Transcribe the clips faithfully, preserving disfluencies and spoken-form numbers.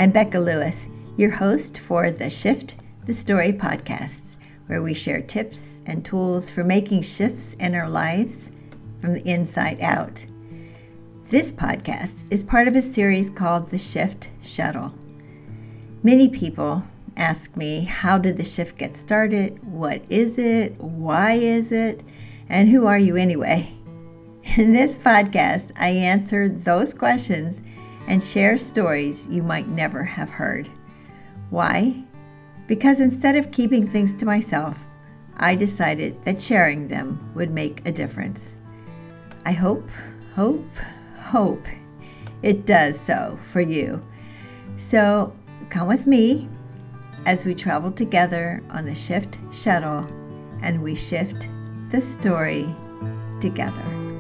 I'm Becca Lewis, your host for the Shift the Story podcast, where we share tips and tools for making shifts in our lives from the inside out. This podcast is part of a series called The Shift Shuttle. Many people ask me, how did the shift get started? What is it? Why is it? And who are you anyway? In this podcast, I answer those questions and share stories you might never have heard. Why? Because instead of keeping things to myself, I decided that sharing them would make a difference. I hope, hope, hope it does so for you. So come with me as we travel together on the Shift Shuttle and we shift the story together.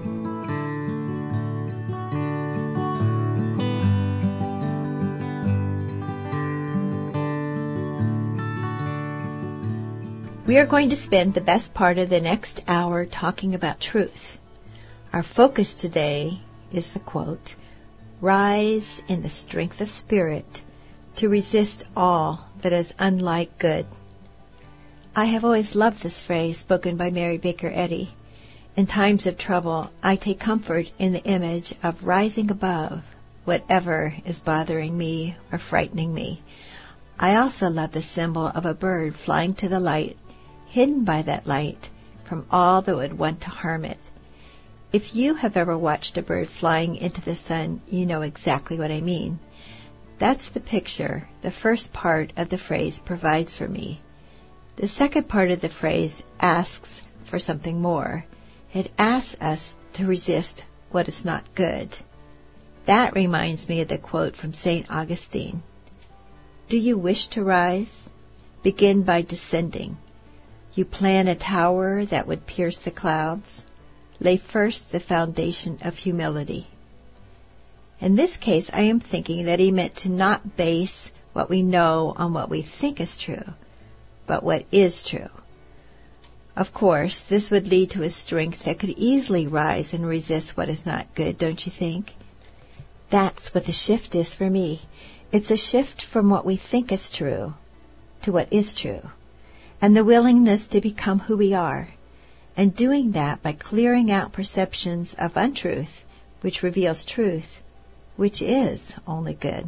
We are going to spend the best part of the next hour talking about truth. Our focus today is the quote, "Rise in the strength of spirit to resist all that is unlike good." I have always loved this phrase spoken by Mary Baker Eddy. In times of trouble, I take comfort in the image of rising above whatever is bothering me or frightening me. I also love the symbol of a bird flying to the light, hidden by that light from all that would want to harm it. If you have ever watched a bird flying into the sun, you know exactly what I mean. That's the picture the first part of the phrase provides for me. The second part of the phrase asks for something more. It asks us to resist what is not good. That reminds me of the quote from Saint Augustine. "Do you wish to rise? Begin by descending. You plan a tower that would pierce the clouds. Lay first the foundation of humility." In this case, I am thinking that he meant to not base what we know on what we think is true, but what is true. Of course, this would lead to a strength that could easily rise and resist what is not good, don't you think? That's what the shift is for me. It's a shift from what we think is true to what is true, and the willingness to become who we are, and doing that by clearing out perceptions of untruth, which reveals truth, which is only good.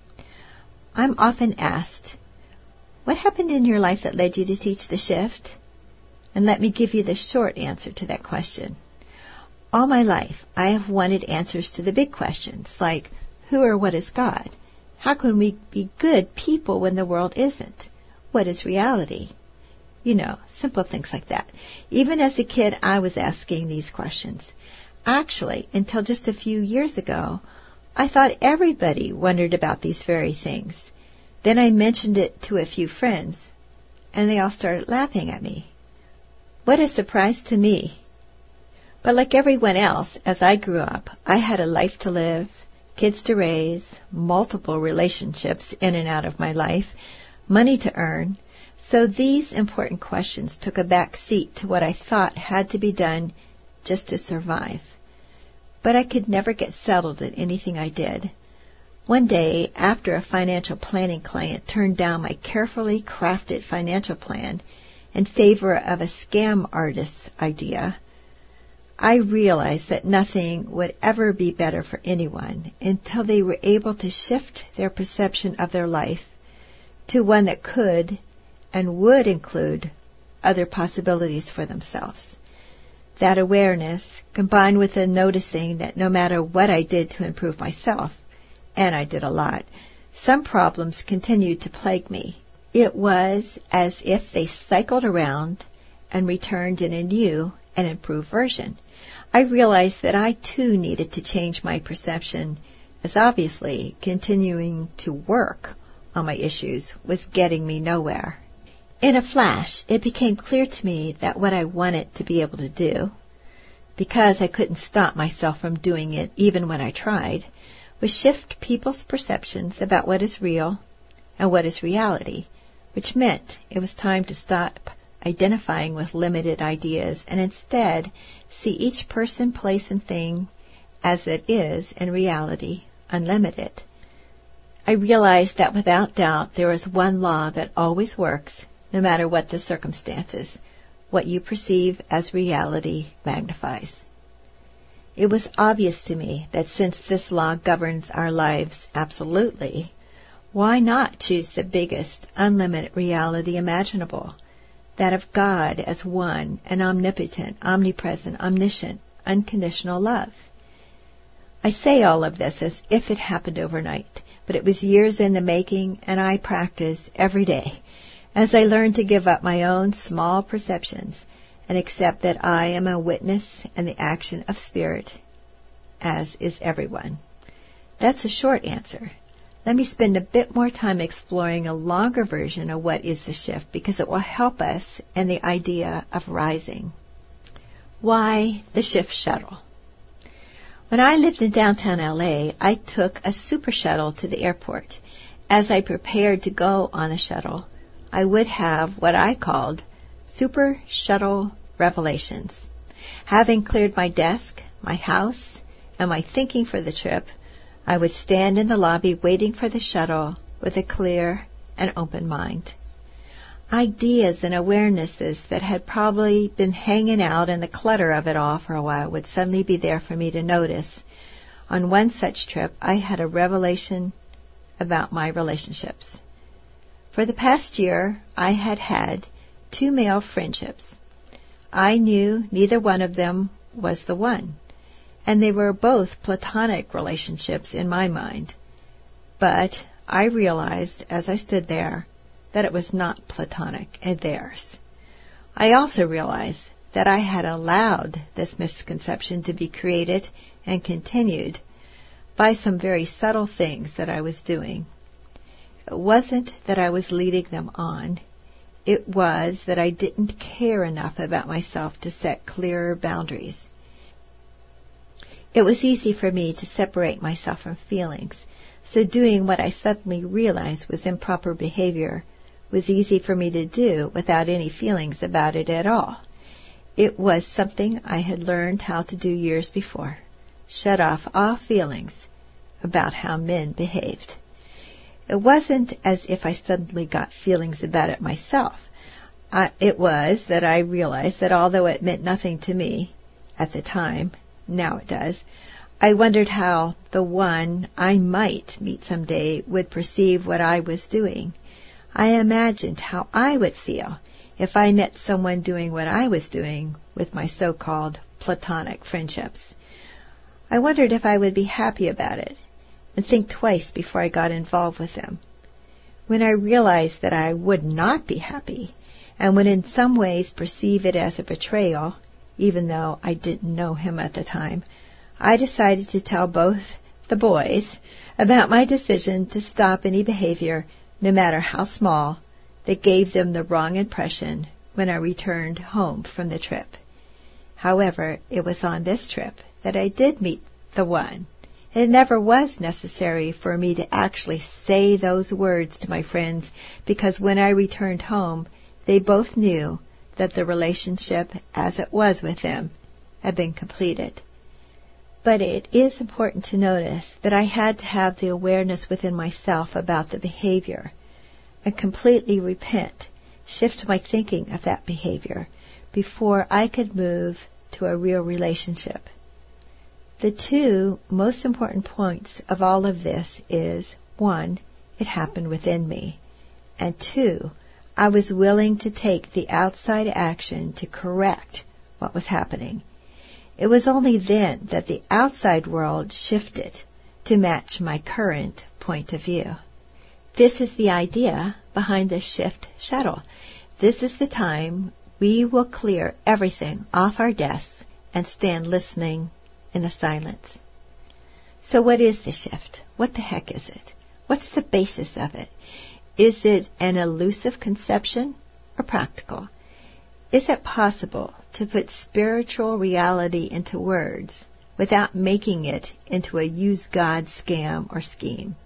I'm often asked, what happened in your life that led you to teach the shift? And let me give you the short answer to that question. All my life, I have wanted answers to the big questions, like who or what is God? How can we be good people when the world isn't? What is reality? You know, simple things like that. Even as a kid, I was asking these questions. Actually, until just a few years ago, I thought everybody wondered about these very things. Then I mentioned it to a few friends, and they all started laughing at me. What a surprise to me. But like everyone else, as I grew up, I had a life to live, kids to raise, multiple relationships in and out of my life, money to earn. So these important questions took a back seat to what I thought had to be done just to survive. But I could never get settled at anything I did. One day, after a financial planning client turned down my carefully crafted financial plan in favor of a scam artist's idea, I realized that nothing would ever be better for anyone until they were able to shift their perception of their life to one that could and would include other possibilities for themselves. That awareness, combined with the noticing that no matter what I did to improve myself, and I did a lot, some problems continued to plague me. It was as if they cycled around and returned in a new and improved version. I realized that I too needed to change my perception, as obviously continuing to work on my issues was getting me nowhere. In a flash, it became clear to me that what I wanted to be able to do, because I couldn't stop myself from doing it even when I tried, was shift people's perceptions about what is real and what is reality, which meant it was time to stop identifying with limited ideas and instead see each person, place, and thing as it is in reality, unlimited. I realized that without doubt there is one law that always works, no matter what the circumstances. What you perceive as reality magnifies. It was obvious to me that since this law governs our lives absolutely, why not choose the biggest, unlimited reality imaginable, that of God as one and omnipotent, omnipresent, omniscient, unconditional love? I say all of this as if it happened overnight, but it was years in the making, and I practiced every day as I learned to give up my own small perceptions and accept that I am a witness and the action of Spirit, as is everyone. That's a short answer. Let me spend a bit more time exploring a longer version of what is the shift, because it will help us in the idea of rising. Why the shift shuttle? When I lived in downtown L A, I took a super shuttle to the airport. As I prepared to go on the shuttle, I would have what I called super shuttle revelations. Having cleared my desk, my house, and my thinking for the trip, I would stand in the lobby waiting for the shuttle with a clear and open mind. Ideas and awarenesses that had probably been hanging out in the clutter of it all for a while would suddenly be there for me to notice. On one such trip, I had a revelation about my relationships. For the past year, I had had two male friendships. I knew neither one of them was the one, and they were both platonic relationships in my mind. But I realized as I stood there that it was not platonic in theirs. I also realized that I had allowed this misconception to be created and continued by some very subtle things that I was doing. It wasn't that I was leading them on. It was that I didn't care enough about myself to set clearer boundaries. It was easy for me to separate myself from feelings, so doing what I suddenly realized was improper behavior was easy for me to do without any feelings about it at all. It was something I had learned how to do years before. Shut off all feelings about how men behaved. It wasn't as if I suddenly got feelings about it myself. I, it was that I realized that although it meant nothing to me at the time, now it does, I wondered how the one I might meet someday would perceive what I was doing. I imagined how I would feel if I met someone doing what I was doing with my so-called platonic friendships. I wondered if I would be happy about it and think twice before I got involved with them. When I realized that I would not be happy and would in some ways perceive it as a betrayal, even though I didn't know him at the time, I decided to tell both the boys about my decision to stop any behavior, no matter how small, that gave them the wrong impression when I returned home from the trip. However, it was on this trip that I did meet the one. It never was necessary for me to actually say those words to my friends, because when I returned home, they both knew that the relationship, as it was with them, had been completed. But it is important to notice that I had to have the awareness within myself about the behavior and completely repent, shift my thinking of that behavior before I could move to a real relationship. The two most important points of all of this is, one, it happened within me, and two, I was willing to take the outside action to correct what was happening. It was only then that the outside world shifted to match my current point of view. This is the idea behind the shift shuttle. This is the time we will clear everything off our desks and stand listening in the silence. So what is the shift? What the heck is it? What's the basis of it? Is it an elusive conception or practical? Is it possible to put spiritual reality into words without making it into a use God scam or scheme?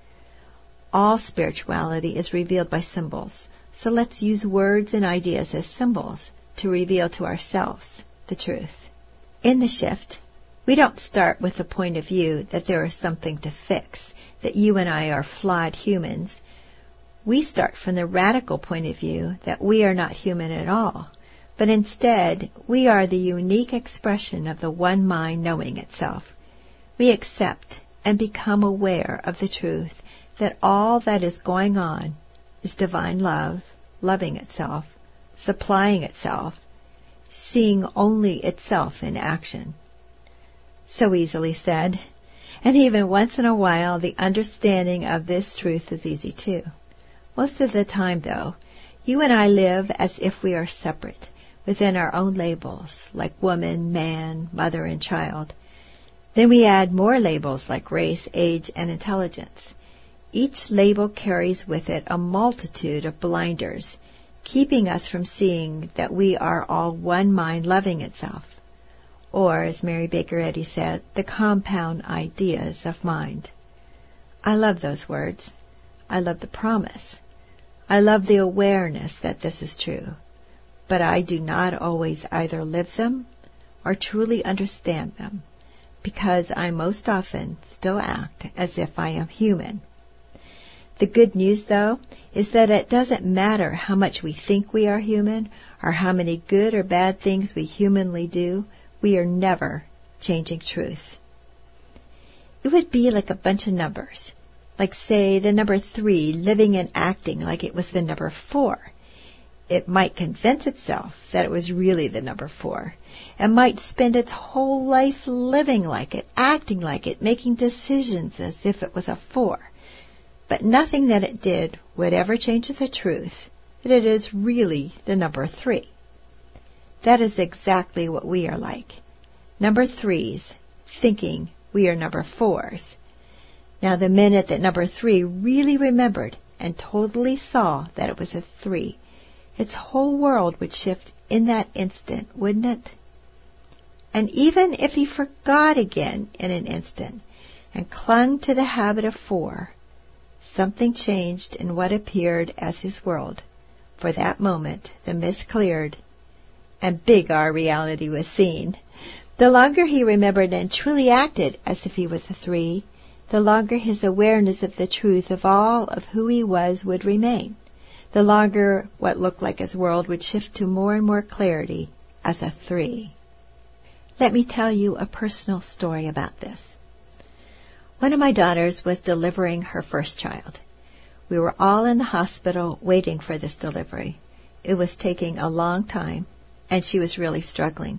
All spirituality is revealed by symbols, so let's use words and ideas as symbols to reveal to ourselves the truth. In the shift, we don't start with the point of view that there is something to fix, that you and I are flawed humans, we start from the radical point of view that we are not human at all, but instead we are the unique expression of the one mind knowing itself. We accept and become aware of the truth that all that is going on is divine love, loving itself, supplying itself, seeing only itself in action. So easily said, and even once in a while the understanding of this truth is easy too. Most of the time, though, you and I live as if we are separate, within our own labels, like woman, man, mother, and child. Then we add more labels like race, age, and intelligence. Each label carries with it a multitude of blinders, keeping us from seeing that we are all one mind loving itself. Or, as Mary Baker Eddy said, the compound ideas of mind. I love those words. I love the promise. I love the awareness that this is true. But I do not always either live them or truly understand them, because I most often still act as if I am human. The good news, though, is that it doesn't matter how much we think we are human or how many good or bad things we humanly do, we are never changing truth. It would be like a bunch of numbers, like, say, the number three living and acting like it was the number four. It might convince itself that it was really the number four, and might spend its whole life living like it, acting like it, making decisions as if it was a four. But nothing that it did would ever change the truth that it is really the number three. That is exactly what we are like. Number threes, thinking we are number fours. Now, the minute that number three really remembered and totally saw that it was a three, its whole world would shift in that instant, wouldn't it? And even if he forgot again in an instant and clung to the habit of four, something changed in what appeared as his world. For that moment, the mist cleared, and big our reality was seen. The longer he remembered and truly acted as if he was a three, the longer his awareness of the truth of all of who he was would remain. The longer what looked like his world would shift to more and more clarity as a three. Let me tell you a personal story about this. One of my daughters was delivering her first child. We were all in the hospital waiting for this delivery. It was taking a long time, and she was really struggling.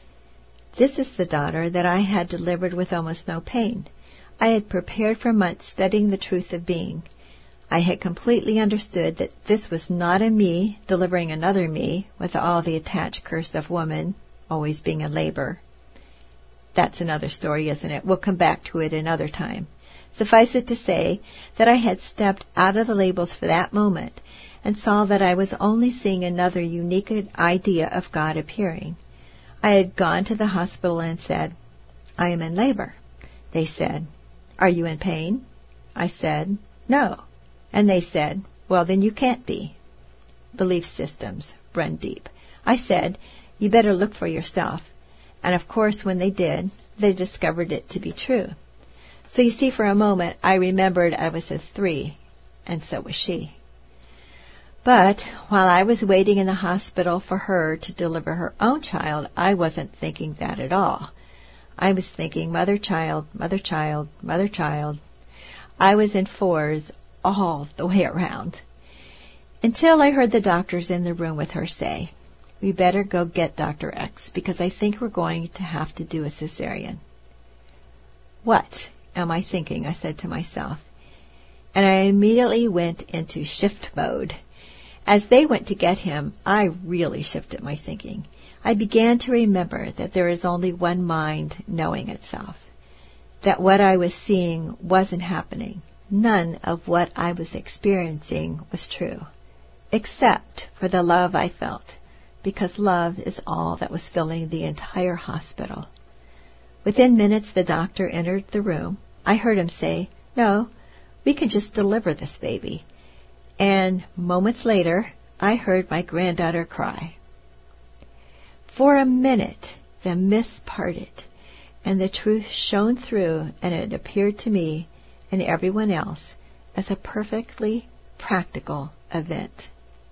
This is the daughter that I had delivered with almost no pain. I had prepared for months studying the truth of being. I had completely understood that this was not a me delivering another me with all the attached curse of woman always being in labor. That's another story, isn't it? We'll come back to it another time. Suffice it to say that I had stepped out of the labels for that moment and saw that I was only seeing another unique idea of God appearing. I had gone to the hospital and said, "I am in labor." They said, "Are you in pain?" I said, "No." And they said, "Well, then you can't be." Belief systems run deep. I said, "You better look for yourself." And of course, when they did, they discovered it to be true. So you see, for a moment, I remembered I was a three, and so was she. But while I was waiting in the hospital for her to deliver her own child, I wasn't thinking that at all. I was thinking mother-child, mother-child, mother-child. I was in fours all the way around. Until I heard the doctors in the room with her say, "We better go get Doctor X, because I think we're going to have to do a cesarean." What am I thinking? I said to myself. And I immediately went into shift mode. As they went to get him, I really shifted my thinking. I began to remember that there is only one mind knowing itself, that what I was seeing wasn't happening. None of what I was experiencing was true, except for the love I felt, because love is all that was filling the entire hospital. Within minutes, the doctor entered the room. I heard him say, "No, we can just deliver this baby." And moments later, I heard my granddaughter cry. For a minute, the mist parted, and the truth shone through, and it appeared to me and everyone else as a perfectly practical event.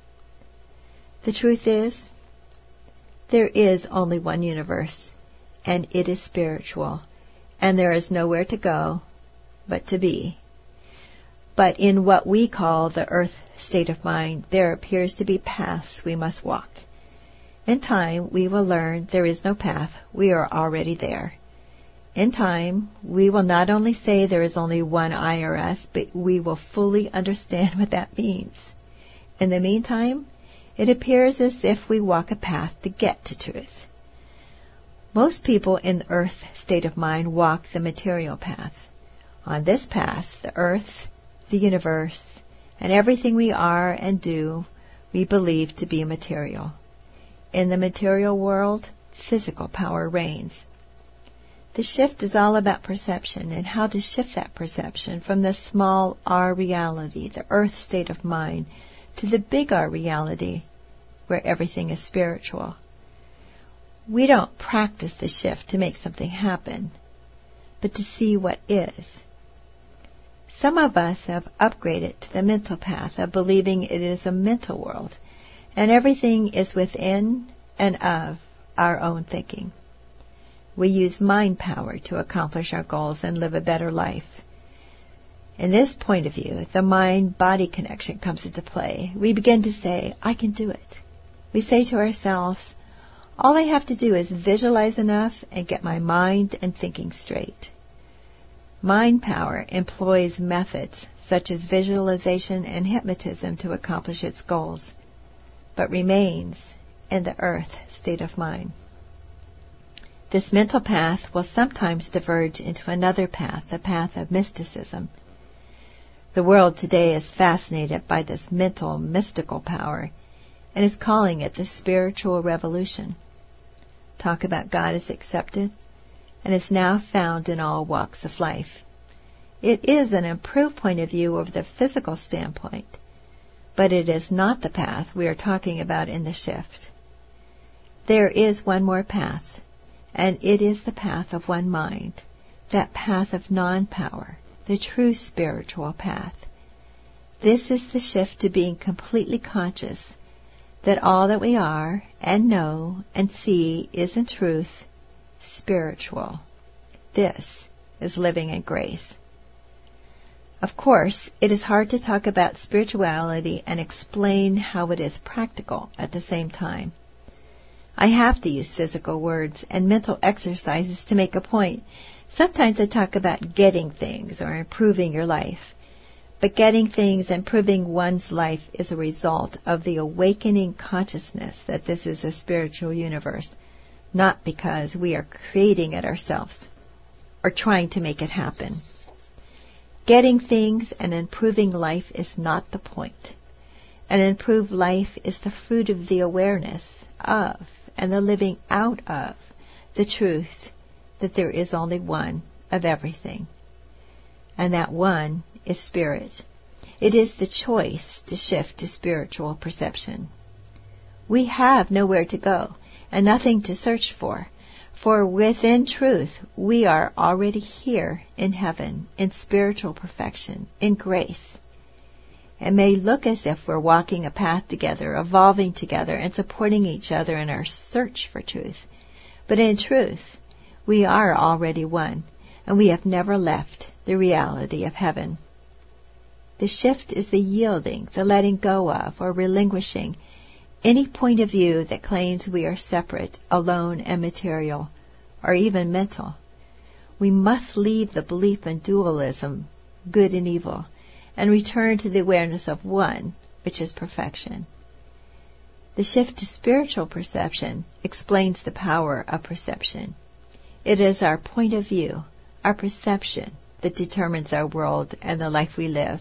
The truth is, there is only one universe, and it is spiritual, and there is nowhere to go but to be. But in what we call the earth state of mind, there appears to be paths we must walk. In time, we will learn there is no path. We are already there. In time, we will not only say there is only one I R S, but we will fully understand what that means. In the meantime, it appears as if we walk a path to get to truth. Most people in the earth state of mind walk the material path. On this path, the earth, the universe, and everything we are and do, we believe to be material. In the material world, physical power reigns. The shift is all about perception and how to shift that perception from the small R reality, the earth state of mind, to the big R reality, where everything is spiritual. We don't practice the shift to make something happen, but to see what is. Some of us have upgraded to the mental path of believing it is a mental world, and everything is within and of our own thinking. We use mind power to accomplish our goals and live a better life. In this point of view, the mind-body connection comes into play. We begin to say, I can do it. We say to ourselves, all I have to do is visualize enough and get my mind and thinking straight. Mind power employs methods such as visualization and hypnotism to accomplish its goals, but remains in the earth state of mind. This mental path will sometimes diverge into another path, the path of mysticism. The world today is fascinated by this mental, mystical power and is calling it the spiritual revolution. Talk about God is accepted and is now found in all walks of life. It is an improved point of view of the physical standpoint, but it is not the path we are talking about in the shift. There is one more path, and it is the path of one mind, that path of non-power, the true spiritual path. This is the shift to being completely conscious that all that we are and know and see is in truth spiritual. This is living in grace. Of course, it is hard to talk about spirituality and explain how it is practical at the same time. I have to use physical words and mental exercises to make a point. Sometimes I talk about getting things or improving your life. But getting things, improving one's life, is a result of the awakening consciousness that this is a spiritual universe, not because we are creating it ourselves or trying to make it happen. Getting things and improving life is not the point. An improved life is the fruit of the awareness of and the living out of the truth that there is only one of everything. And that one is spirit. It is the choice to shift to spiritual perception. We have nowhere to go and nothing to search for, for within truth we are already here in heaven, in spiritual perfection, in grace. It may look as if we're walking a path together, evolving together, and supporting each other in our search for truth. But in truth, we are already one, and we have never left the reality of heaven. The shift is the yielding, the letting go of, or relinquishing any point of view that claims we are separate, alone, and material, or even mental. We must leave the belief in dualism, good and evil, and return to the awareness of one, which is perfection. The shift to spiritual perception explains the power of perception. It is our point of view, our perception, that determines our world and the life we live.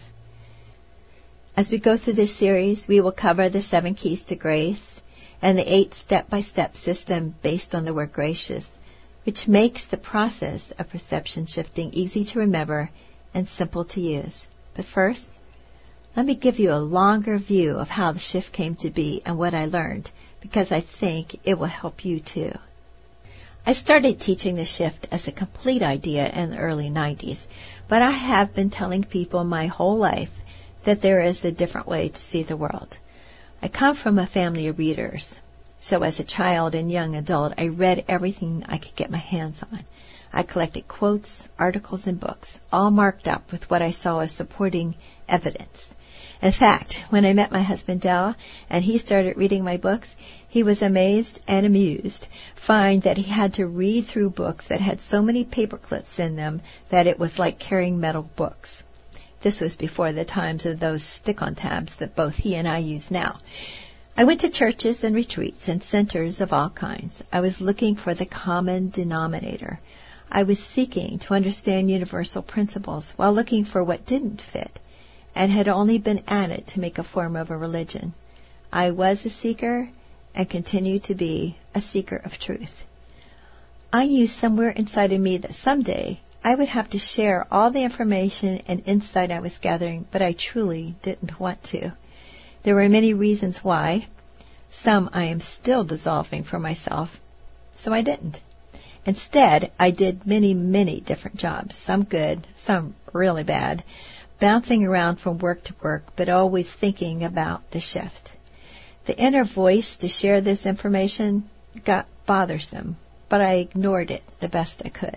As we go through this series, we will cover the seven keys to grace and the eight step-by-step system based on the word gracious, which makes the process of perception shifting easy to remember and simple to use. But first, let me give you a longer view of how the shift came to be and what I learned, because I think it will help you too. I started teaching the shift as a complete idea in the early nineties, but I have been telling people my whole life that there is a different way to see the world. I come from a family of readers, so as a child and young adult, I read everything I could get my hands on. I collected quotes, articles, and books, all marked up with what I saw as supporting evidence. In fact, when I met my husband Dell and he started reading my books, he was amazed and amused, find that he had to read through books that had so many paper clips in them that it was like carrying metal books. This was before the times of those stick-on tabs that both he and I use now. I went to churches and retreats and centers of all kinds. I was looking for the common denominator. I was seeking to understand universal principles while looking for what didn't fit and had only been added to make a form of a religion. I was a seeker and continue to be a seeker of truth. I knew somewhere inside of me that someday I would have to share all the information and insight I was gathering, but I truly didn't want to. There were many reasons why. Some I am still dissolving for myself, so I didn't. Instead, I did many, many different jobs, some good, some really bad, bouncing around from work to work, but always thinking about the shift. The inner voice to share this information got bothersome, but I ignored it the best I could.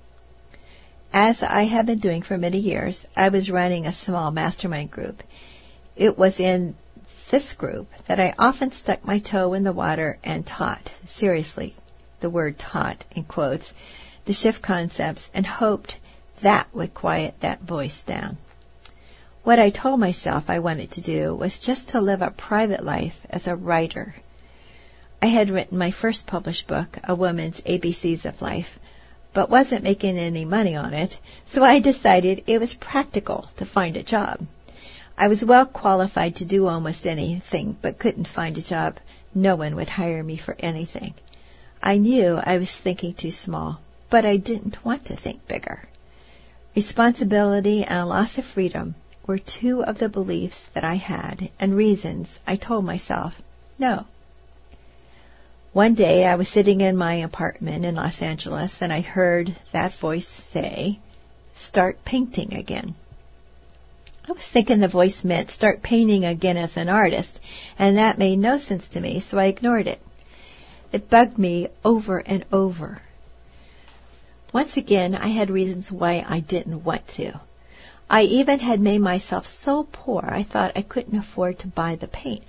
As I have been doing for many years, I was running a small mastermind group. It was in this group that I often stuck my toe in the water and taught, seriously, the word taught in quotes, the shift concepts, and hoped that would quiet that voice down. What I told myself I wanted to do was just to live a private life as a writer. I had written my first published book, A Woman's A B Cs of Life, but wasn't making any money on it, so I decided it was practical to find a job. I was well qualified to do almost anything, but couldn't find a job. No one would hire me for anything. I knew I was thinking too small, but I didn't want to think bigger. Responsibility and loss of freedom were two of the beliefs that I had and reasons I told myself no. One day I was sitting in my apartment in Los Angeles and I heard that voice say, "Start painting again." I was thinking the voice meant start painting again as an artist, and that made no sense to me, so I ignored it. It bugged me over and over. Once again, I had reasons why I didn't want to. I even had made myself so poor I thought I couldn't afford to buy the paint.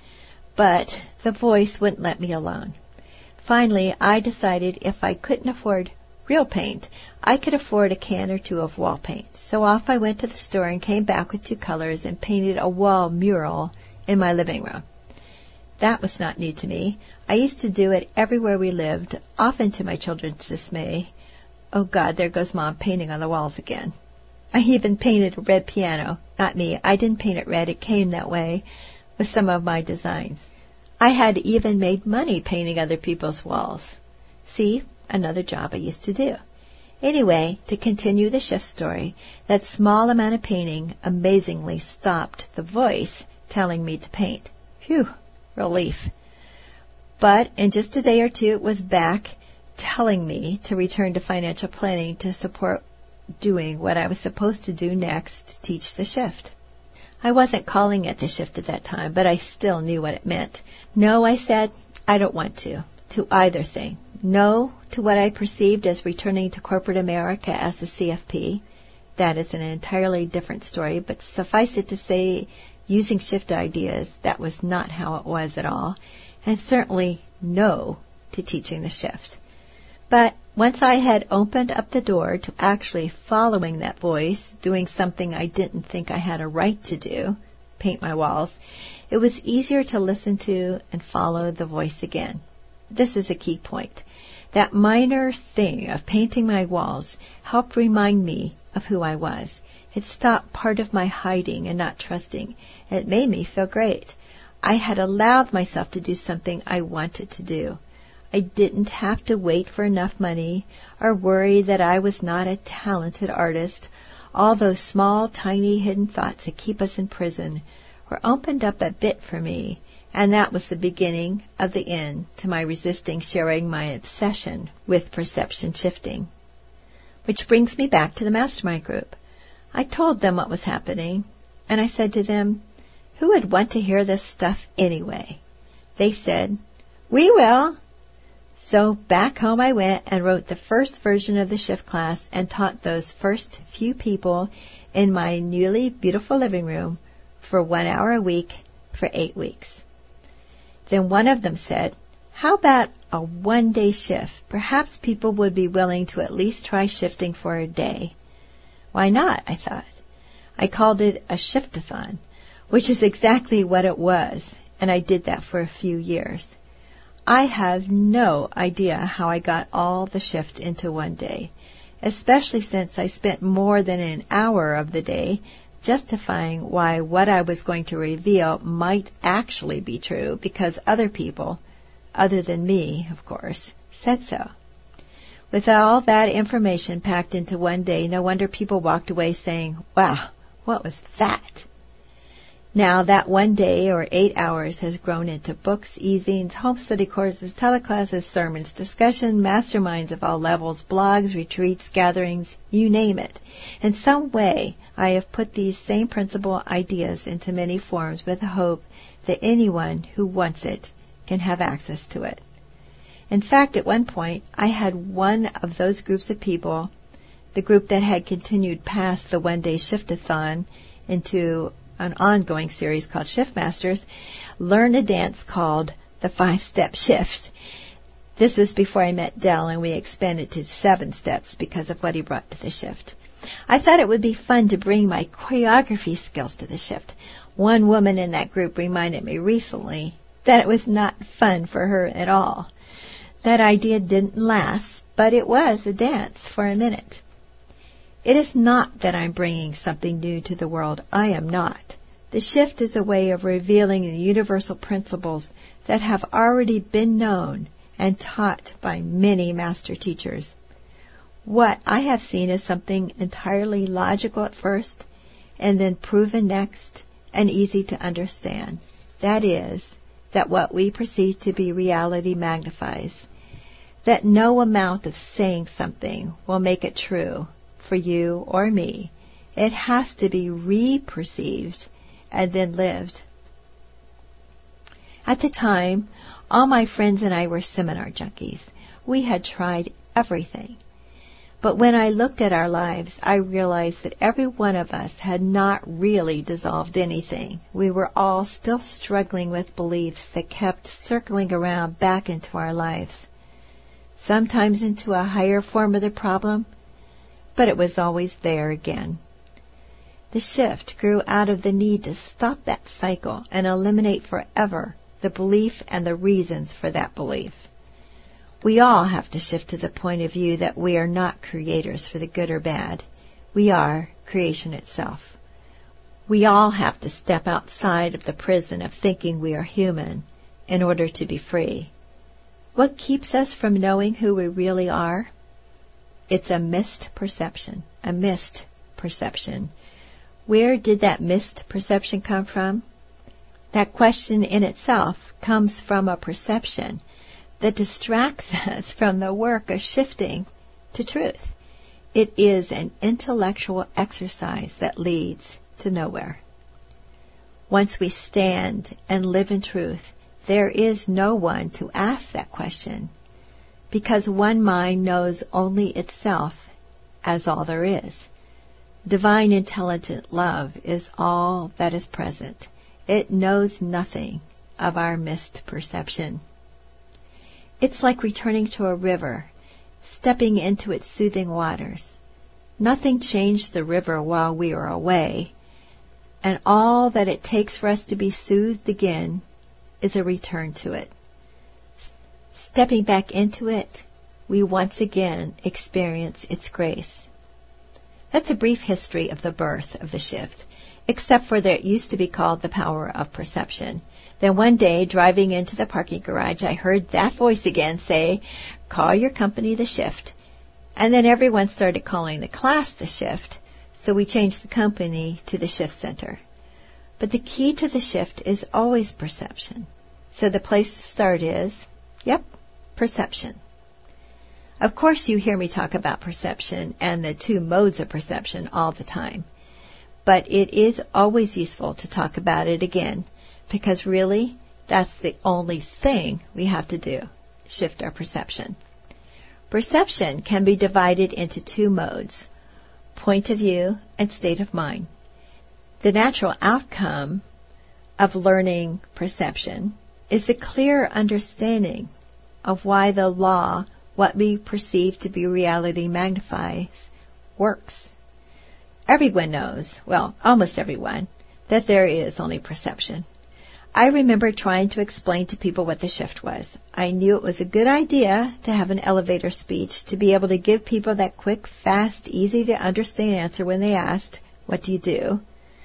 But the voice wouldn't let me alone. Finally, I decided if I couldn't afford real paint, I could afford a can or two of wall paint. So off I went to the store and came back with two colors and painted a wall mural in my living room. That was not new to me. I used to do it everywhere we lived, often to my children's dismay. Oh, God, there goes Mom painting on the walls again. I even painted a red piano. Not me. I didn't paint it red. It came that way with some of my designs. I had even made money painting other people's walls. See, another job I used to do. Anyway, to continue the shift story, that small amount of painting amazingly stopped the voice telling me to paint. Phew, relief. But in just a day or two, it was back telling me to return to financial planning to support doing what I was supposed to do next, teach the shift. I wasn't calling it the shift at that time, but I still knew what it meant. No, I said, I don't want to, to either thing. No to what I perceived as returning to corporate America as a C F P. That is an entirely different story, but suffice it to say, using shift ideas, that was not how it was at all, and certainly no to teaching the shift. But once I had opened up the door to actually following that voice, doing something I didn't think I had a right to do, paint my walls, it was easier to listen to and follow the voice again. This is a key point. That minor thing of painting my walls helped remind me of who I was. It stopped part of my hiding and not trusting. It made me feel great. I had allowed myself to do something I wanted to do. I didn't have to wait for enough money or worry that I was not a talented artist. All those small, tiny, hidden thoughts that keep us in prison were opened up a bit for me, And that was the beginning of the end to my resisting sharing my obsession with perception shifting. Which brings me back to the mastermind group. I told them what was happening, and I said to them, who would want to hear this stuff anyway? They said, we will. So back home I went and wrote the first version of the shift class and taught those first few people in my newly beautiful living room for one hour a week for eight weeks. Then one of them said, how about a one-day shift? Perhaps people would be willing to at least try shifting for a day. Why not, I thought. I called it a shiftathon, which is exactly what it was, and I did that for a few years. I have no idea how I got all the shift into one day, especially since I spent more than an hour of the day justifying why what I was going to reveal might actually be true because other people, other than me, of course, said so. With all that information packed into one day, no wonder people walked away saying, wow, what was that? Now that one day or eight hours has grown into books, e-zines, home study courses, teleclasses, sermons, discussion, masterminds of all levels, blogs, retreats, gatherings, you name it. In some way, I have put these same principal ideas into many forms with the hope that anyone who wants it can have access to it. In fact, at one point, I had one of those groups of people, the group that had continued past the one-day shiftathon into an ongoing series called Shift Masters, learn a dance called the Five-Step Shift. This was before I met Del, and we expanded to seven steps because of what he brought to the shift. I thought it would be fun to bring my choreography skills to the shift. One woman in that group reminded me recently that it was not fun for her at all. That idea didn't last, but it was a dance for a minute. It is not that I'm bringing something new to the world. I am not. The shift is a way of revealing the universal principles that have already been known and taught by many master teachers. What I have seen is something entirely logical at first, and then proven next, and easy to understand. That is, that what we perceive to be reality magnifies. That no amount of saying something will make it true for you or me. It has to be re-perceived and then lived. At the time, all my friends and I were seminar junkies. We had tried everything. But when I looked at our lives, I realized that every one of us had not really dissolved anything. We were all still struggling with beliefs that kept circling around back into our lives. Sometimes into a higher form of the problem, but it was always there again. The shift grew out of the need to stop that cycle and eliminate forever the belief and the reasons for that belief. We all have to shift to the point of view that we are not creators for the good or bad. We are creation itself. We all have to step outside of the prison of thinking we are human in order to be free. What keeps us from knowing who we really are? It's a missed perception, a missed perception. Where did that missed perception come from? That question in itself comes from a perception that distracts us from the work of shifting to truth. It is an intellectual exercise that leads to nowhere. Once we stand and live in truth, there is no one to ask that question, because one mind knows only itself as all there is. Divine intelligent love is all that is present. It knows nothing of our missed perception. It's like returning to a river, stepping into its soothing waters. Nothing changed the river while we were away, and all that it takes for us to be soothed again is a return to it. Stepping back into it, we once again experience its grace. That's a brief history of the birth of the shift, except for that it used to be called the power of perception. Then one day, driving into the parking garage, I heard that voice again say, call your company the shift. And then everyone started calling the class the shift, so we changed the company to the Shift Center. But the key to the shift is always perception. So the place to start is, yep, perception. Of course you hear me talk about perception and the two modes of perception all the time. But it is always useful to talk about it again, because really, that's the only thing we have to do, shift our perception. Perception can be divided into two modes, point of view and state of mind. The natural outcome of learning perception is the clear understanding of why the law, what we perceive to be reality magnifies, works. Everyone knows, well, almost everyone, that there is only perception. I remember trying to explain to people what the shift was. I knew it was a good idea to have an elevator speech, to be able to give people that quick, fast, easy to understand answer when they asked, what do you do?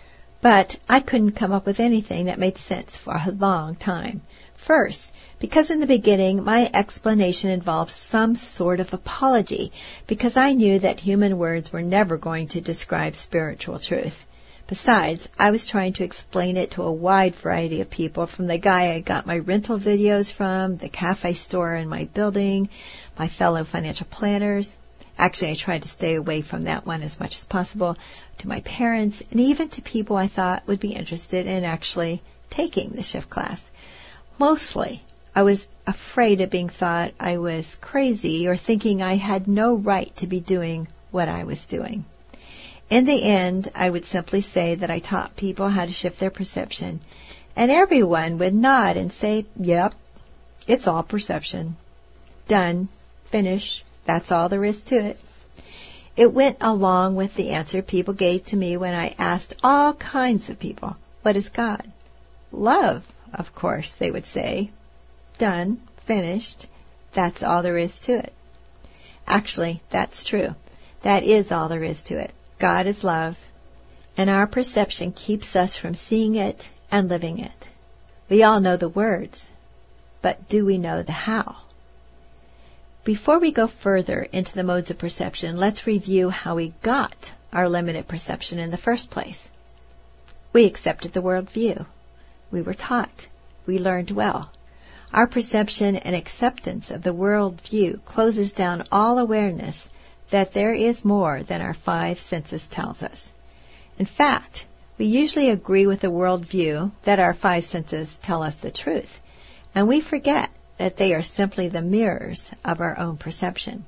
But I couldn't come up with anything that made sense for a long time. First, because in the beginning my explanation involved some sort of apology, because I knew that human words were never going to describe spiritual truth. Besides, I was trying to explain it to a wide variety of people, from the guy I got my rental videos from, the cafe store in my building, my fellow financial planners. Actually, I tried to stay away from that one as much as possible, to my parents, and even to people I thought would be interested in actually taking the shift class. Mostly, I was afraid of being thought I was crazy or thinking I had no right to be doing what I was doing. In the end, I would simply say that I taught people how to shift their perception, and everyone would nod and say, yep, it's all perception. Done. Finish. That's all there is to it. It went along with the answer people gave to me when I asked all kinds of people, what is God? Love, of course, they would say. Done. Finished. That's all there is to it. Actually, that's true. That is all there is to it. God is love, and our perception keeps us from seeing it and living it. We all know the words, but do we know the how? Before we go further into the modes of perception, let's review how we got our limited perception in the first place. We accepted the worldview. We were taught. We learned well. Our perception and acceptance of the worldview closes down all awareness that there is more than our five senses tells us. In fact, we usually agree with the worldview that our five senses tell us the truth, and we forget that they are simply the mirrors of our own perception.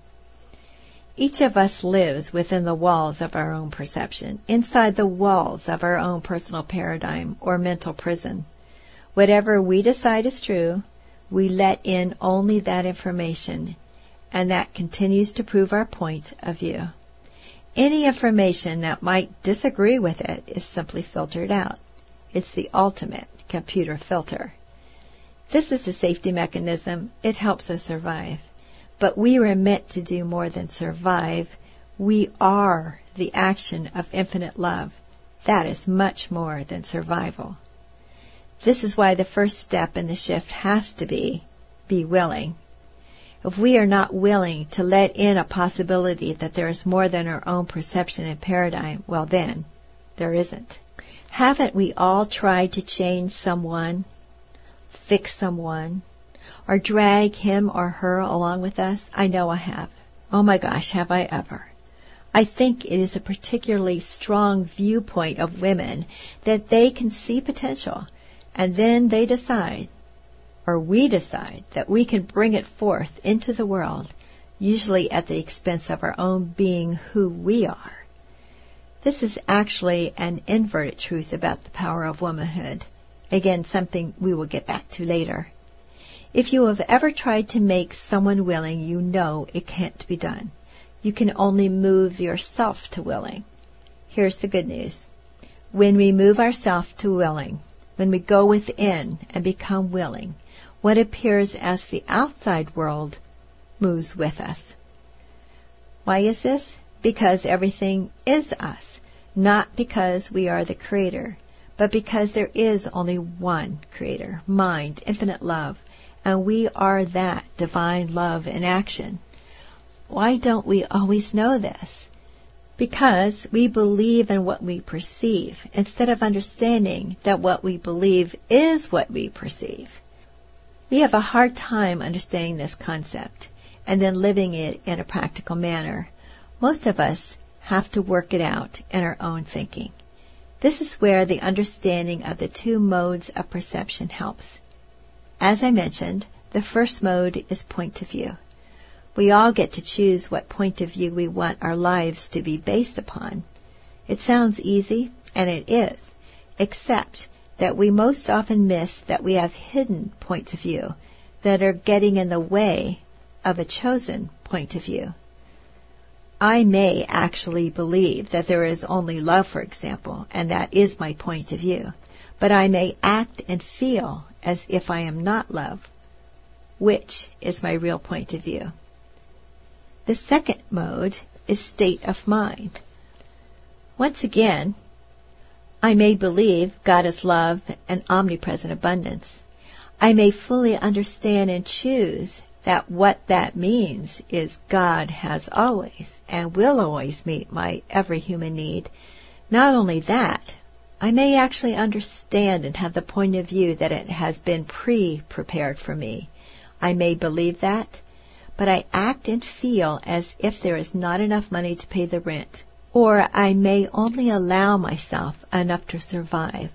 Each of us lives within the walls of our own perception, inside the walls of our own personal paradigm or mental prison. Whatever we decide is true, we let in only that information, and that continues to prove our point of view. Any information that might disagree with it is simply filtered out. It's the ultimate computer filter. This is a safety mechanism. It helps us survive. But we were meant to do more than survive. We are the action of infinite love. That is much more than survival. This is why the first step in the shift has to be, be willing. If we are not willing to let in a possibility that there is more than our own perception and paradigm, well then, there isn't. Haven't we all tried to change someone, fix someone, or drag him or her along with us? I know I have. Oh my gosh, have I ever. I think it is a particularly strong viewpoint of women that they can see potential, and then they decide, or we decide, that we can bring it forth into the world, usually at the expense of our own being who we are. This is actually an inverted truth about the power of womanhood. Again, something we will get back to later. If you have ever tried to make someone willing, you know it can't be done. You can only move yourself to willing. Here's the good news. When we move ourselves to willing, when we go within and become willing, what appears as the outside world moves with us. Why is this? Because everything is us, not because we are the creator, but because there is only one creator, mind, infinite love, and we are that divine love in action. Why don't we always know this? Because we believe in what we perceive, instead of understanding that what we believe is what we perceive. We have a hard time understanding this concept and then living it in a practical manner. Most of us have to work it out in our own thinking. This is where the understanding of the two modes of perception helps. As I mentioned, the first mode is point of view. We all get to choose what point of view we want our lives to be based upon. It sounds easy, and it is, except that we most often miss that we have hidden points of view that are getting in the way of a chosen point of view. I may actually believe that there is only love, for example, and that is my point of view, but I may act and feel as if I am not love, which is my real point of view. The second mode is state of mind. Once again, I may believe God is love and omnipresent abundance. I may fully understand and choose that what that means is God has always and will always meet my every human need. Not only that, I may actually understand and have the point of view that it has been pre-prepared for me. I may believe that, but I act and feel as if there is not enough money to pay the rent, or I may only allow myself enough to survive.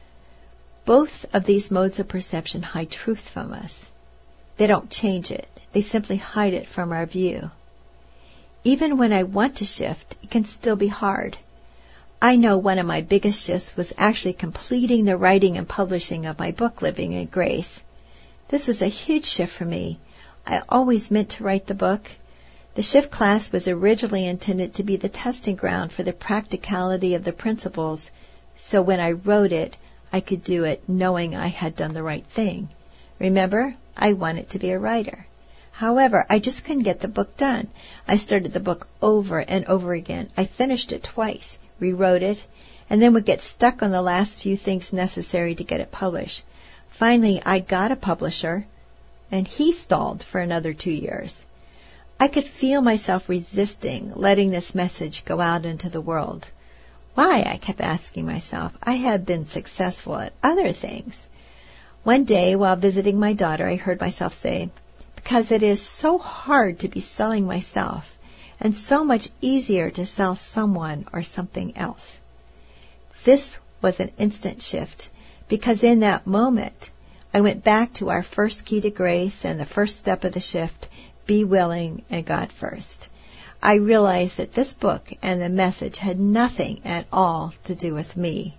Both of these modes of perception hide truth from us. They don't change it. They simply hide it from our view. Even when I want to shift, it can still be hard. I know one of my biggest shifts was actually completing the writing and publishing of my book, Living in Grace. This was a huge shift for me. I always meant to write the book. The shift class was originally intended to be the testing ground for the practicality of the principles, so when I wrote it, I could do it knowing I had done the right thing. Remember, I wanted to be a writer. However, I just couldn't get the book done. I started the book over and over again. I finished it twice, rewrote it, and then would get stuck on the last few things necessary to get it published. Finally, I got a publisher, and he stalled for another two years. I could feel myself resisting letting this message go out into the world. Why, I kept asking myself. I had been successful at other things. One day, while visiting my daughter, I heard myself say, because it is so hard to be selling myself, and so much easier to sell someone or something else. This was an instant shift, because in that moment, I went back to our first key to grace and the first step of the shift, be willing and God first. I realized that this book and the message had nothing at all to do with me.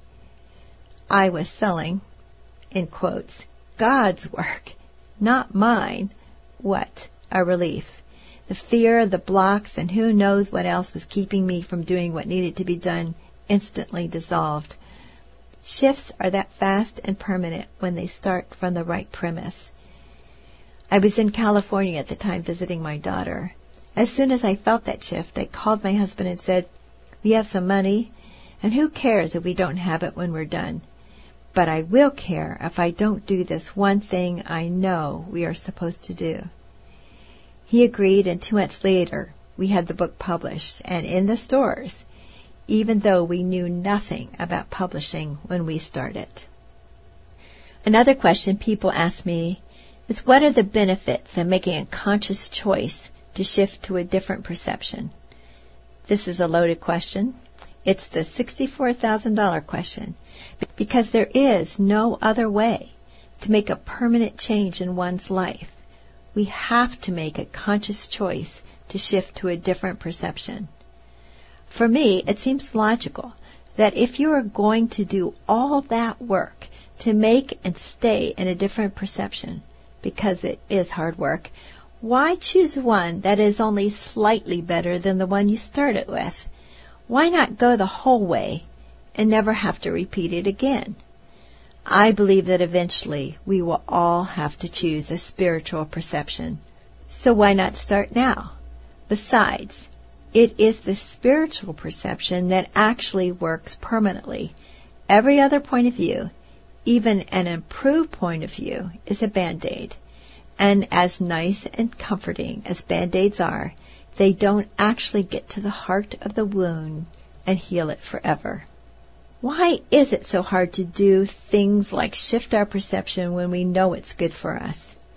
I was selling, in quotes, God's work, not mine. What a relief. The fear, the blocks, and who knows what else was keeping me from doing what needed to be done instantly dissolved. Shifts are that fast and permanent when they start from the right premise. I was in California at the time visiting my daughter. As soon as I felt that shift, I called my husband and said, we have some money, and who cares if we don't have it when we're done? But I will care if I don't do this one thing I know we are supposed to do. He agreed, and two months later, we had the book published and in the stores, even though we knew nothing about publishing when we started. Another question people ask me is, what are the benefits of making a conscious choice to shift to a different perception? This is a loaded question. It's the sixty-four thousand dollars question, because there is no other way to make a permanent change in one's life. We have to make a conscious choice to shift to a different perception. For me, it seems logical that if you are going to do all that work to make and stay in a different perception, because it is hard work, why choose one that is only slightly better than the one you started with? Why not go the whole way and never have to repeat it again? I believe that eventually we will all have to choose a spiritual perception. So why not start now? Besides, it is the spiritual perception that actually works permanently. Every other point of view, even an improved point of view, is a Band-Aid. And as nice and comforting as Band-Aids are, they don't actually get to the heart of the wound and heal it forever. Why is it so hard to do things like shift our perception when we know it's good for us?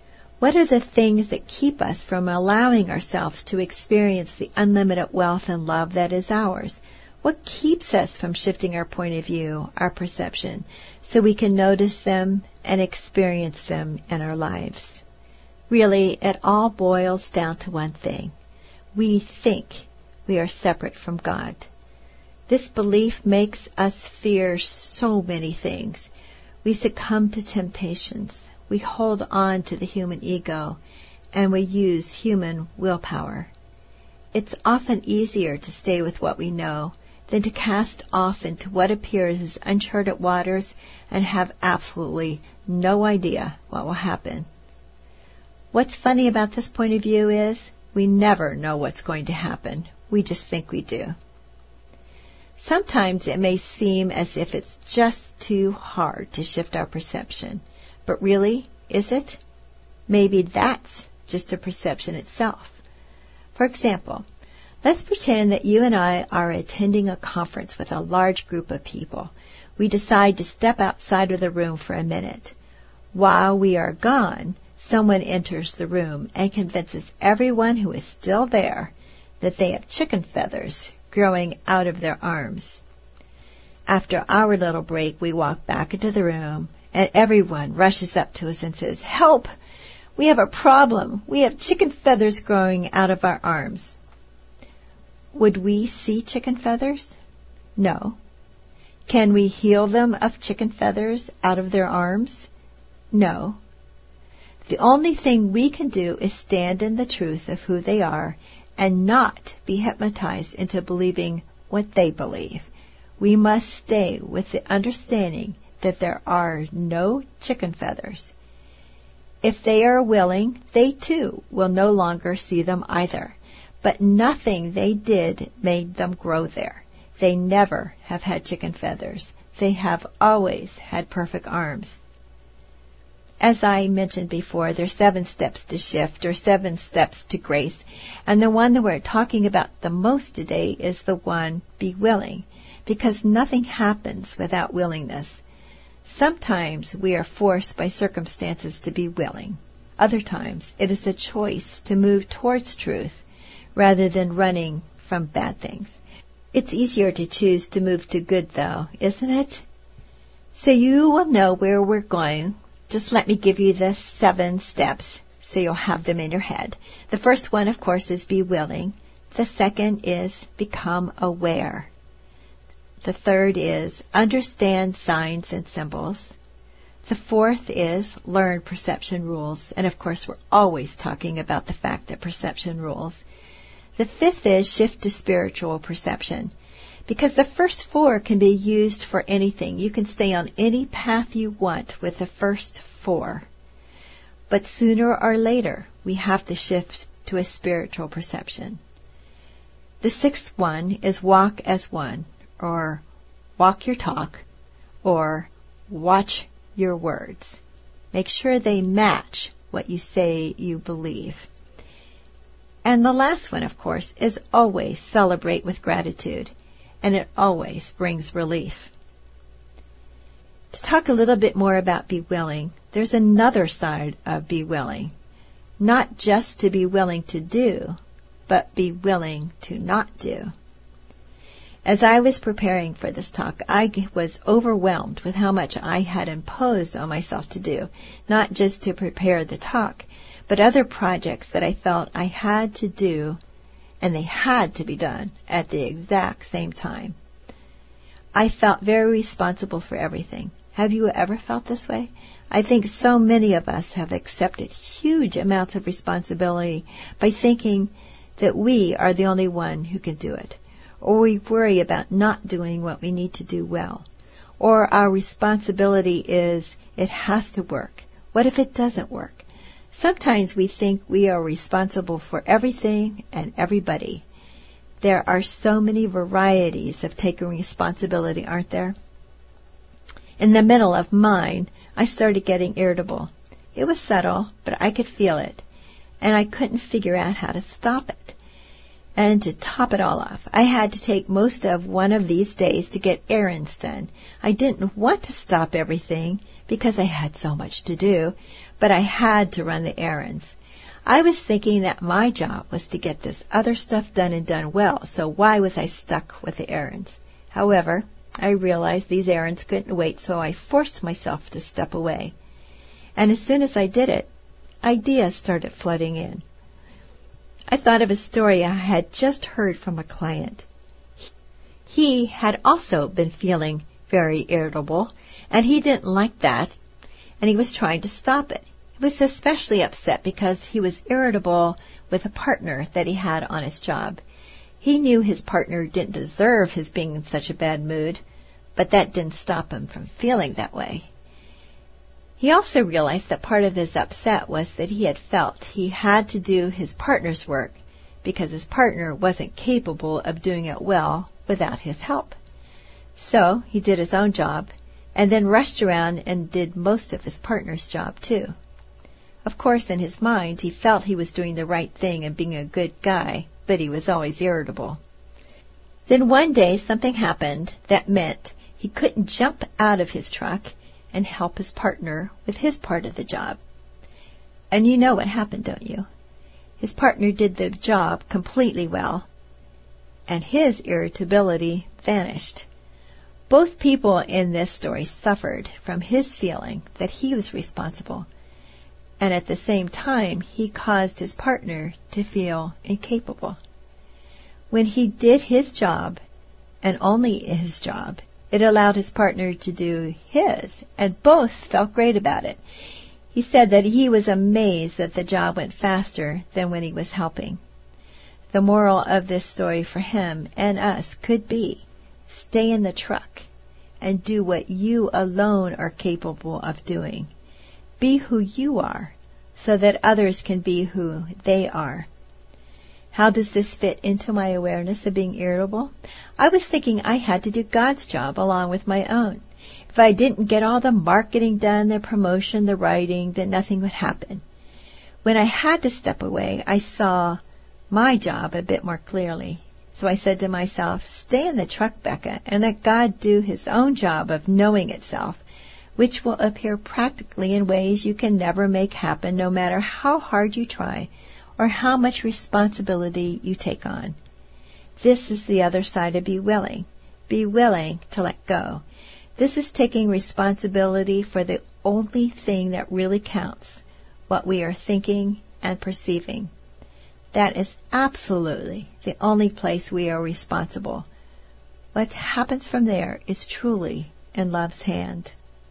What are the things that keep us from allowing ourselves to experience the unlimited wealth and love that is ours? What keeps us from shifting our point of view, our perception, so we can notice them and experience them in our lives? Really, it all boils down to one thing. We think we are separate from God. This belief makes us fear so many things. We succumb to temptations. We hold on to the human ego, and we use human willpower. It's often easier to stay with what we know than to cast off into what appears as uncharted waters and have absolutely no idea what will happen. What's funny about this point of view is we never know what's going to happen. We just think we do. Sometimes it may seem as if it's just too hard to shift our perception. But really, is it? Maybe that's just a perception itself. For example, let's pretend that you and I are attending a conference with a large group of people. We decide to step outside of the room for a minute. While we are gone, someone enters the room and convinces everyone who is still there that they have chicken feathers growing out of their arms. After our little break, we walk back into the room, and everyone rushes up to us and says, "Help! We have a problem. We have chicken feathers growing out of our arms." Would we see chicken feathers? No. Can we heal them of chicken feathers out of their arms? No. The only thing we can do is stand in the truth of who they are and not be hypnotized into believing what they believe. We must stay with the understanding that there are no chicken feathers. If they are willing, they too will no longer see them either. But nothing they did made them grow there. They never have had chicken feathers. They have always had perfect arms. As I mentioned before, there are seven steps to shift, or seven steps to grace. And the one that we're talking about the most today is the one, be willing, because nothing happens without willingness. Sometimes we are forced by circumstances to be willing. Other times it is a choice to move towards truth rather than running from bad things. It's easier to choose to move to good, though, isn't it? So you will know where we're going. Just let me give you the seven steps so you'll have them in your head. The first one, of course, is be willing. The second is become aware. The third is understand signs and symbols. The fourth is learn perception rules. And of course, we're always talking about the fact that perception rules. The fifth is shift to spiritual perception. Because the first four can be used for anything. You can stay on any path you want with the first four. But sooner or later, we have to shift to a spiritual perception. The sixth one is walk as one, or walk your talk, or watch your words. Make sure they match what you say you believe. And the last one, of course, is always celebrate with gratitude, and it always brings relief. To talk a little bit more about be willing, there's another side of be willing. Not just to be willing to do, but be willing to not do. As I was preparing for this talk, I was overwhelmed with how much I had imposed on myself to do, not just to prepare the talk, but other projects that I felt I had to do, and they had to be done at the exact same time. I felt very responsible for everything. Have you ever felt this way? I think so many of us have accepted huge amounts of responsibility by thinking that we are the only one who can do it. Or we worry about not doing what we need to do well. Or our responsibility is, it has to work. What if it doesn't work? Sometimes we think we are responsible for everything and everybody. There are so many varieties of taking responsibility, aren't there? In the middle of mine, I started getting irritable. It was subtle, but I could feel it, and I couldn't figure out how to stop it. And to top it all off, I had to take most of one of these days to get errands done. I didn't want to stop everything because I had so much to do, but I had to run the errands. I was thinking that my job was to get this other stuff done and done well, so why was I stuck with the errands? However, I realized these errands couldn't wait, so I forced myself to step away. And as soon as I did it, ideas started flooding in. I thought of a story I had just heard from a client. He had also been feeling very irritable, and he didn't like that, and he was trying to stop it. He was especially upset because he was irritable with a partner that he had on his job. He knew his partner didn't deserve his being in such a bad mood, but that didn't stop him from feeling that way. He also realized that part of his upset was that he had felt he had to do his partner's work because his partner wasn't capable of doing it well without his help. So he did his own job and then rushed around and did most of his partner's job too. Of course, in his mind, he felt he was doing the right thing and being a good guy, but he was always irritable. Then one day something happened that meant he couldn't jump out of his truck and help his partner with his part of the job. And you know what happened, don't you? His partner did the job completely well, and his irritability vanished. Both people in this story suffered from his feeling that he was responsible, and at the same time he caused his partner to feel incapable. When he did his job, and only his job, it allowed his partner to do his, and both felt great about it. He said that he was amazed that the job went faster than when he was helping. The moral of this story for him and us could be, stay in the truck and do what you alone are capable of doing. Be who you are so that others can be who they are. How does this fit into my awareness of being irritable? I was thinking I had to do God's job along with my own. If I didn't get all the marketing done, the promotion, the writing, then nothing would happen. When I had to step away, I saw my job a bit more clearly. So I said to myself, stay in the truck, Becca, and let God do his own job of knowing itself, which will appear practically in ways you can never make happen no matter how hard you try or how much responsibility you take on. This is the other side of be willing. Be willing to let go. This is taking responsibility for the only thing that really counts, what we are thinking and perceiving. That is absolutely the only place we are responsible. What happens from there is truly in love's hand.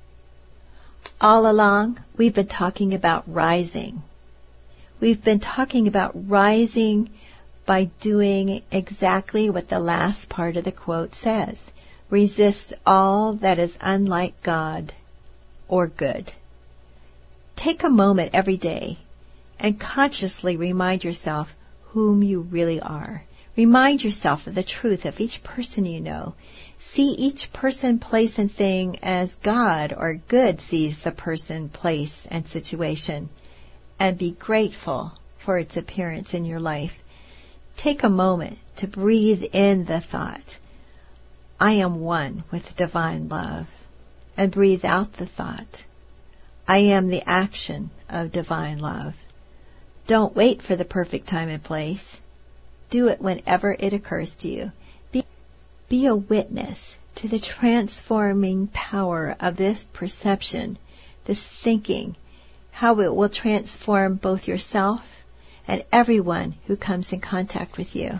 All along, we've been talking about rising. We've been talking about rising by doing exactly what the last part of the quote says. Resist all that is unlike God or good. Take a moment every day and consciously remind yourself whom you really are. Remind yourself of the truth of each person you know. See each person, place, and thing as God or good sees the person, place, and situation, and be grateful for its appearance in your life. Take a moment to breathe in the thought, I am one with divine love, and breathe out the thought, I am the action of divine love. Don't wait for the perfect time and place. Do it whenever it occurs to you. Be, be a witness to the transforming power of this perception, this thinking, how it will transform both yourself and everyone who comes in contact with you.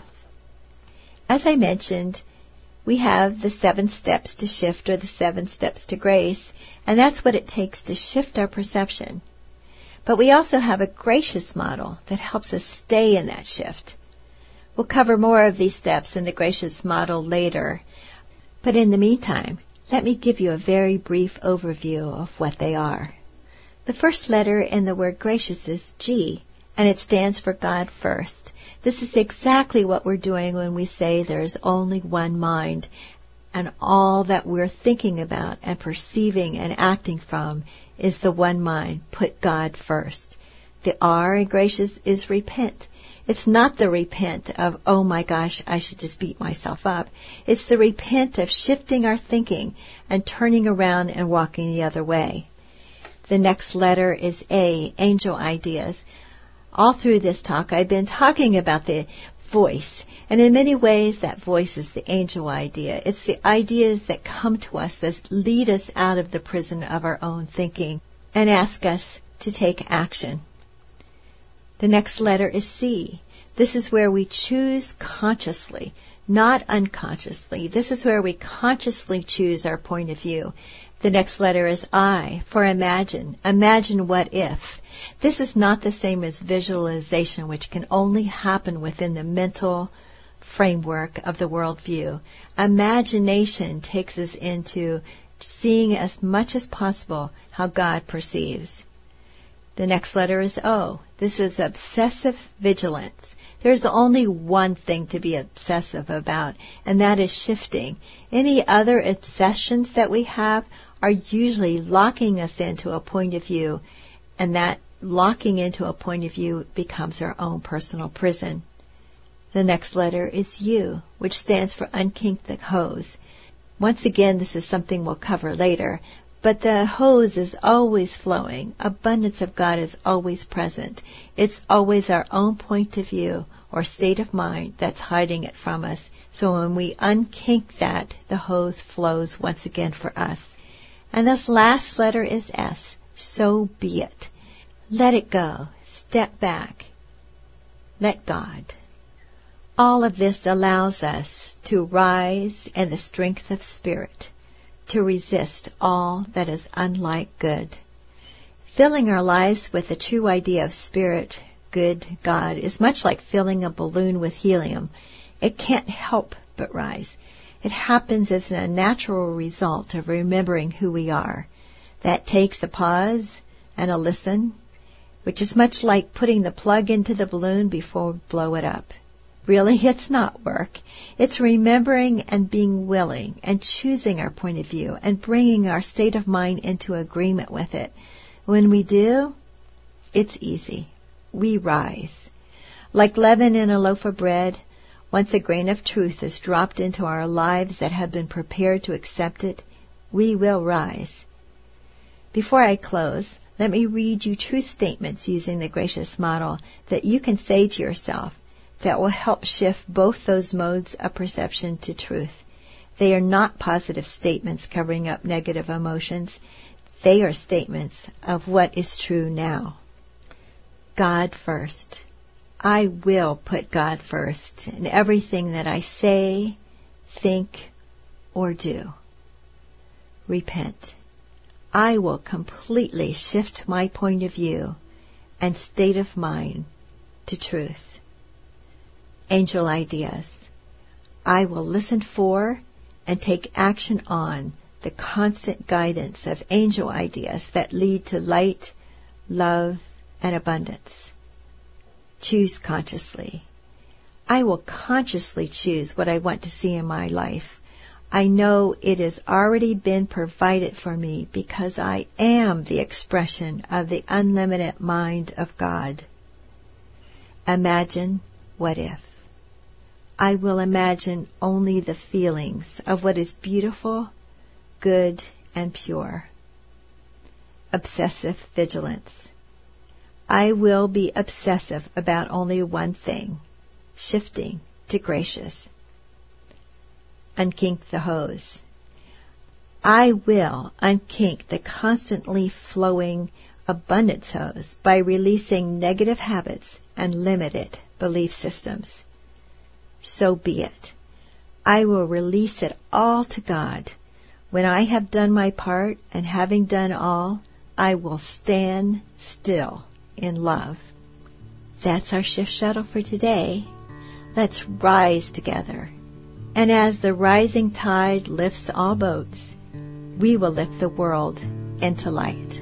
As I mentioned, we have the seven steps to shift, or the seven steps to grace, and that's what it takes to shift our perception. But we also have a gracious model that helps us stay in that shift. We'll cover more of these steps in the gracious model later, but in the meantime, let me give you a very brief overview of what they are. The first letter in the word gracious is G, and it stands for God first. This is exactly what we're doing when we say there's only one mind, and all that we're thinking about and perceiving and acting from is the one mind. Put God first. The R in gracious is repent. It's not the repent of, oh my gosh, I should just beat myself up. It's the repent of shifting our thinking and turning around and walking the other way. The next letter is A, angel ideas. All through this talk, I've been talking about the voice. And in many ways, that voice is the angel idea. It's the ideas that come to us that lead us out of the prison of our own thinking and ask us to take action. The next letter is C. This is where we choose consciously, not unconsciously. This is where we consciously choose our point of view. The next letter is I, for imagine. Imagine what if. This is not the same as visualization, which can only happen within the mental framework of the worldview. Imagination takes us into seeing as much as possible how God perceives. The next letter is O. This is obsessive vigilance. There's only one thing to be obsessive about, and that is shifting. Any other obsessions that we have are usually locking us into a point of view, and that locking into a point of view becomes our own personal prison. The next letter is U, which stands for unkink the hose. Once again, this is something we'll cover later, but the hose is always flowing. Abundance of God is always present. It's always our own point of view or state of mind that's hiding it from us. So when we unkink that, the hose flows once again for us. And this last letter is S. So be it. Let it go. Step back. Let God. All of this allows us to rise in the strength of spirit, to resist all that is unlike good. Filling our lives with the true idea of spirit, good, God, is much like filling a balloon with helium. It can't help but rise. It happens as a natural result of remembering who we are. That takes a pause and a listen, which is much like putting the plug into the balloon before we blow it up. Really, it's not work. It's remembering and being willing and choosing our point of view and bringing our state of mind into agreement with it. When we do, it's easy. We rise. Like leaven in a loaf of bread, once a grain of truth is dropped into our lives that have been prepared to accept it, we will rise. Before I close, let me read you true statements using the gracious model that you can say to yourself that will help shift both those modes of perception to truth. They are not positive statements covering up negative emotions. They are statements of what is true now. God first. I will put God first in everything that I say, think, or do. Repent. I will completely shift my point of view and state of mind to truth. Angel ideas. I will listen for and take action on the constant guidance of angel ideas that lead to light, love, and abundance. Choose consciously. I will consciously choose what I want to see in my life. I know it has already been provided for me because I am the expression of the unlimited mind of God. Imagine what if. I will imagine only the feelings of what is beautiful, good, and pure. Obsessive vigilance. I will be obsessive about only one thing, shifting to gracious. Unkink the hose. I will unkink the constantly flowing abundance hose by releasing negative habits and limited belief systems. So be it. I will release it all to God. When I have done my part, and having done all, I will stand still in love. That's our shift shuttle for today. Let's rise together. And as the rising tide lifts all boats, we will lift the world into light.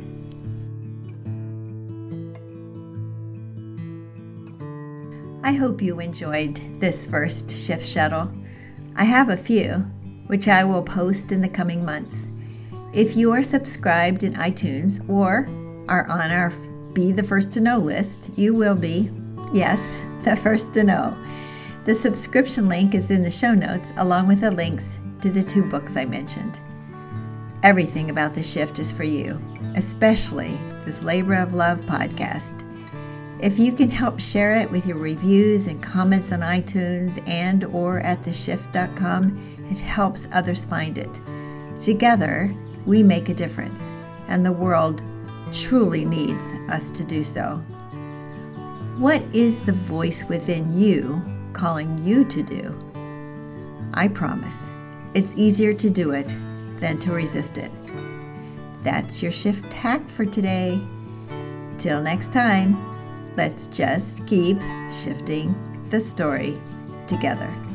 I hope you enjoyed this first Shift Shuttle. I have a few, which I will post in the coming months. If you are subscribed in iTunes or are on our Be the First to Know list, you will be Yes, the first to know. The subscription link is in the show notes, along with the links to the two books I mentioned. Everything about The Shift is for you, especially this Labor of Love podcast. If you can help share it with your reviews and comments on iTunes and or at the shift dot com, it helps others find it. Together, we make a difference, and the world truly needs us to do so. What is the voice within you calling you to do? I promise, it's easier to do it than to resist it. That's your shift hack for today. Till next time, let's just keep shifting the story together.